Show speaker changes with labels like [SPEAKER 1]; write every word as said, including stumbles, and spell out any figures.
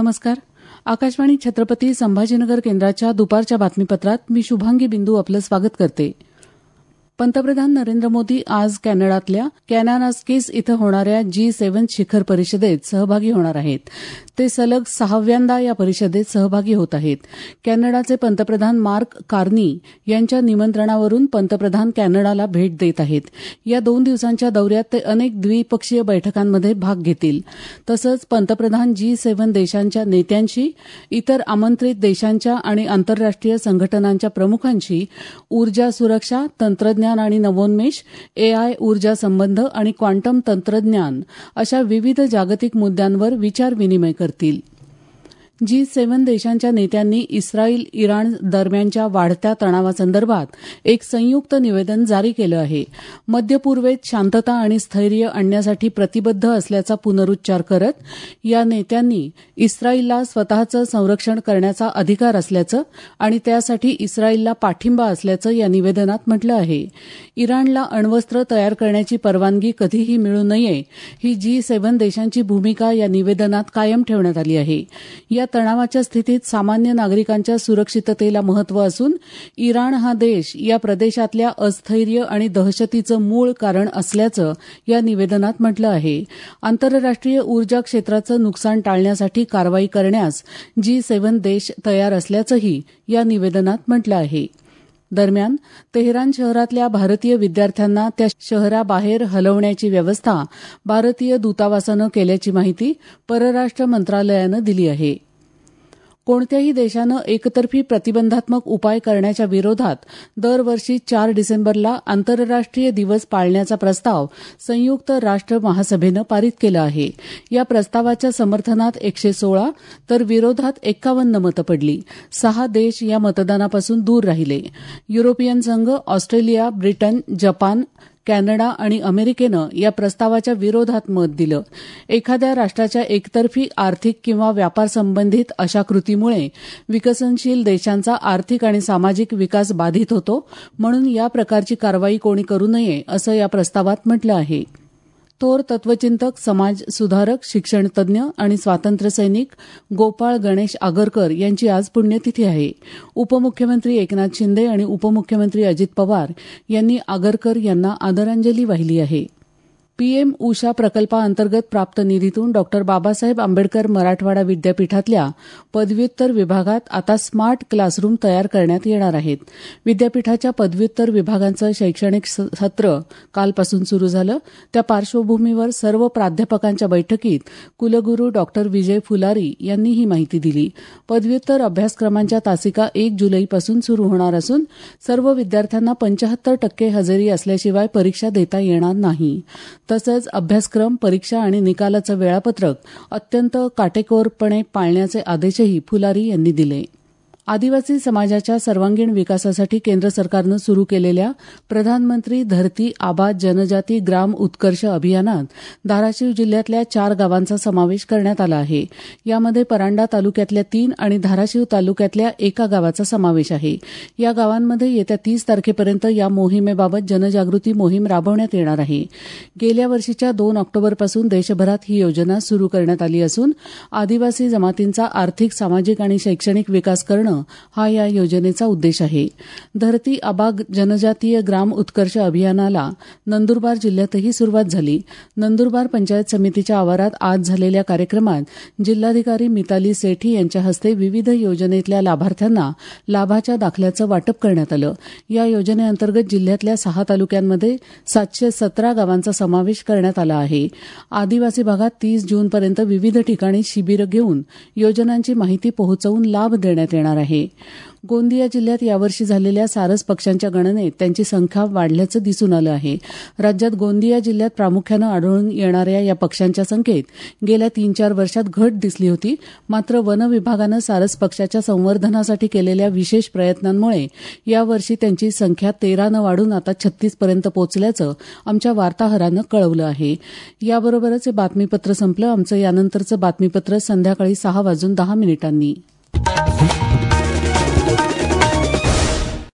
[SPEAKER 1] नमस्कार. आकाशवाणी छत्रपती संभाजीनगर केंद्राच्या दुपारच्या बातमीपत्रात मी शुभांगी बिंदू आपलं स्वागत करते. पंतप्रधान नरेंद्र मोदी आज कॅनडातल्या कॅनानास्किस इथं होणाऱ्या जी सेव्हन शिखर परिषदेत सहभागी होणार आहेत. ते सलग सहाव्यांदा या परिषदेत सहभागी होत आहेत. कॅनडाचे पंतप्रधान मार्क कार्नी यांच्या निमंत्रणावरून पंतप्रधान कॅनडाला भेट देत आहेत. या दोन दिवसांच्या दौऱ्यात ते अनेक द्विपक्षीय बैठकांमध्ये भाग घेतील. तसंच पंतप्रधान जी सेव्हन देशांच्या नेत्यांशी, इतर आमंत्रित देशांच्या आणि आंतरराष्ट्रीय संघटनांच्या प्रमुखांशी ऊर्जा सुरक्षा, तंत्रज्ञान आणि नवोन्मेष, एआय, ऊर्जा संबंध आणि क्वांटम तंत्रज्ञान अशा विविध जागतिक मुद्द्यांवर विचारविनिमय करतील. जी सेव्हन देशांच्या नेत्यांनी इस्रायल इराण दरम्यानच्या वाढत्या तणावासंदर्भात एक संयुक्त निवेदन जारी केलं आहे. मध्य पूर्वेत शांतता आणि स्थैर्य आणण्यासाठी प्रतिबद्ध असल्याचा पुनरुच्चार करत या नेत्यांनी इस्रायलला स्वतःचं संरक्षण करण्याचा अधिकार असल्याचं आणि त्यासाठी इस्रायलला पाठिंबा असल्याचं या निवेदनात म्हटलं आहे. इराणला अण्वस्त्र तयार करण्याची परवानगी कधीही मिळू नये ही जी सेव्हन देशांची भूमिका या निवेदनात कायम ठेवण्यात आली आहे. या तणावाच्या स्थितीत सामान्य नागरिकांच्या सुरक्षिततेला महत्त्व असून इराण हा देश या प्रदेशातल्या अस्थैर्य आणि दहशतीचं मूळ कारण असल्याचं या निवेदनात म्हटलं आहे. आंतरराष्ट्रीय ऊर्जा क्षेत्राचं नुकसान टाळण्यासाठी कारवाई करण्यास जी सेव्हन देश तयार असल्याचंही या निवेदनात म्हटलं आहे. दरम्यान तेहरान शहरातल्या भारतीय विद्यार्थ्यांना त्या शहराबाहेर हलवण्याची व्यवस्था भारतीय दूतावासानं केल्याची माहिती परराष्ट्र मंत्रालयानं दिली आहे. कोणत्याही देशानं एकतर्फी प्रतिबंधात्मक उपाय करण्याच्या विरोधात दरवर्षी चार डिसेंबरला आंतरराष्ट्रीय दिवस पाळण्याचा प्रस्ताव संयुक्त राष्ट्र महासभेनं पारित केला आहे. या प्रस्तावाच्या समर्थनात एकशे सोळा तर विरोधात एक्कावन्न मतं पडली. सहा देश या मतदानापासून दूर राहिले. युरोपियन संघ, ऑस्ट्रेलिया, ब्रिटन, जपान, कॅनडा आणि अमेरिकेनं या प्रस्तावाच्या विरोधात मत दिलं. एखाद्या राष्ट्राच्या एकतर्फी आर्थिक किंवा व्यापार संबंधित अशा कृतीमुळे विकसनशील देशांचा आर्थिक आणि सामाजिक विकास बाधित होतो, म्हणून या प्रकारची कारवाई कोणी करू नये असं या प्रस्तावात म्हटलं आहे. थोर तत्वचिंतक, समाज सुधारक, शिक्षणतज्ञ आणि स्वातंत्र्यसैनिक गोपाळ गणेश आगरकर यांची आज पुण्यतिथी आहे. उपमुख्यमंत्री एकनाथ शिंदे आणि उपमुख्यमंत्री अजित पवार यांनी आगरकर यांना आदरांजली वाहिली आहे. पीएम उषा प्रकल्पाअंतर्गत प्राप्त निधीतून डॉक्टर बाबासाहेब आंबेडकर मराठवाडा विद्यापीठातल्या पदव्युत्तर विभागात आता स्मार्ट क्लासरूम तयार करण्यात येणार आहेत. विद्यापीठाच्या पदव्युत्तर विभागांचं शैक्षणिक सत्र कालपासून सुरू झालं. त्या पार्श्वभूमीवर सर्व प्राध्यापकांच्या बैठकीत कुलगुरू डॉक्टर विजय फुलारी यांनी ही माहिती दिली. पदव्युत्तर अभ्यासक्रमांच्या तासिका एक जुलैपासून सुरू होणार असून सर्व विद्यार्थ्यांना पंचाहत्तर टक्के हजेरी असल्याशिवाय परीक्षा देता येणार नाही. तसंच अभ्यासक्रम, परीक्षा आणि निकालाचं वेळापत्रक अत्यंत काटेकोरपणे पाळण्याचे आदेशही फुलारी यांनी दिले. आदिवासी समाजाच्या सर्वांगीण विकासासाठी केंद्र सरकारनं सुरू केलेल्या प्रधानमंत्री धरती आबा जनजाती ग्राम उत्कर्ष अभियानात धाराशिव जिल्ह्यातल्या चार गावांचा समावेश करण्यात आला आहे. यामध्ये परांडा तालुक्यातल्या तीन आणि धाराशिव तालुक्यातल्या एका गावाचा समावेश आहे. या गावांमध्ये येत्या तीस तारखेपर्यंत या मोहिमेबाबत जनजागृती मोहीम राबवण्यात येणार आहे. गेल्या वर्षीच्या दोन ऑक्टोबरपासून देशभरात ही योजना सुरू करण्यात आली असून आदिवासी जमातींचा आर्थिक, सामाजिक आणि शैक्षणिक विकास करणं हा या योजनेचा उद्देश आहे. धरती आबा जनजातीय ग्राम उत्कर्ष अभियानाला नंदुरबार जिल्ह्यातही सुरुवात झाली. नंदुरबार पंचायत समितीच्या आवारात आज झालेल्या कार्यक्रमात जिल्हाधिकारी मिताली सेठी यांच्या हस्ते विविध योजनेतल्या लाभार्थ्यांना लाभाच्या दाखल्याचं वाटप करण्यात आलं. या योजनेअंतर्गत जिल्ह्यातल्या सहा तालुक्यांमध्ये सातशे सतरा गावांचा समावेश करण्यात आला आहे. आदिवासी भागात तीस जूनपर्यंत विविध ठिकाणी शिबिरं घेऊन योजनांची माहिती पोहोचवून लाभ देण्यात येणार आहे. गोंदिया जिल्ह्यात यावर्षी झालेल्या सारस पक्ष्यांच्या गणनेत त्यांची संख्या वाढल्याचं दिसून आलं आहे. राज्यात गोंदिया जिल्ह्यात प्रामुख्यानं आढळून येणाऱ्या या पक्ष्यांच्या संख्येत गेल्या तीन चार वर्षात घट दिसली होती. मात्र वन विभागानं सारस पक्ष्याच्या संवर्धनासाठी केलेल्या विशेष प्रयत्नांमुळे यावर्षी त्यांची संख्या तेरानं वाढून आता छत्तीस पर्यंत पोहोचल्याचं आमच्या वार्ताहरानं कळवलं आहे. याबरोबरच हे बातमीपत्र संपलं. आमचं यानंतरचं बातमीपत्र संध्याकाळी सहा वाजून दहा मिनिटांनी.